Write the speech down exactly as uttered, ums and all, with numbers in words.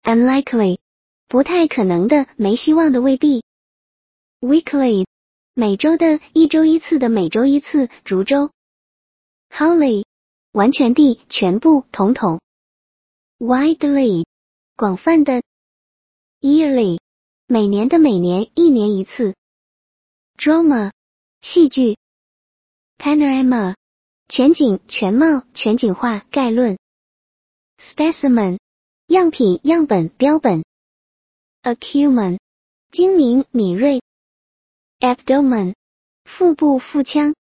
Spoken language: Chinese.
unlikely， 不太可能的，没希望的，未必。weekly， 每周的，一周一次的，每周一次，逐周。wholly， 完全地，全部，统统。widely， 广泛的。yearly， 每年的，每年，一年一次。drama， 戏剧。panorama， 全景，全貌，全景化，概论。specimen， 样品，样本，标本。acumen， 精明，敏锐。abdomen， 腹部，腹腔。